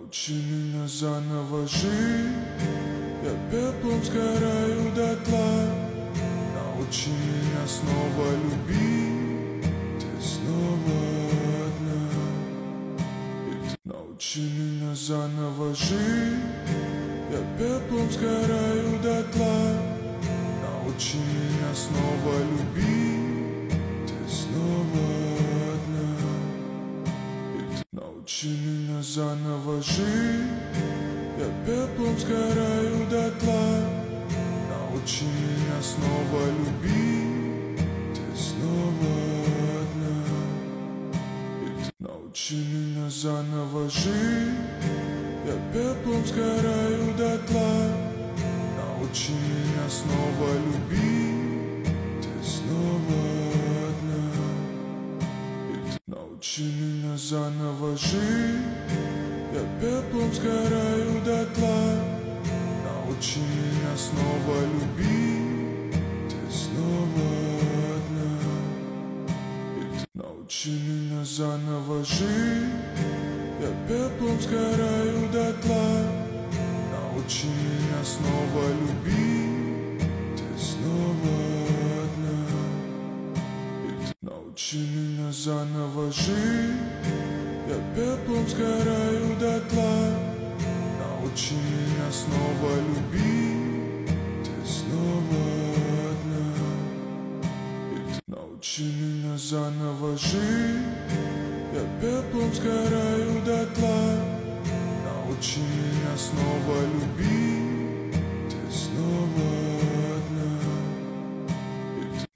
Научи меня заново жить, я пеплом сгораю дотла. Научи меня снова любить, ты снова одна. Научи меня заново жить, я пеплом сгораю дотла. Научи меня снова любить, ты снова одна. Научи меня заново жить, я пеплом сгораю дотла. Научи меня снова любить, ты снова одна. Научи меня заново жить, я пеплом сгораю дотла. Научи меня снова любить, ты снова одна. Научи меня заново жить, я пеплом сгораю дотла. Научи меня снова любить, ты снова одна. Научи меня заново жить, я пеплом сгораю дотла. Научи меня снова любить, ты снова одна. Научи меня заново жить, я пеплом сгораю дотла. Научи меня снова любить, ты снова одна. Научи меня заново жить, я пеплом сгораю дотла. Научи меня снова любить, ты снова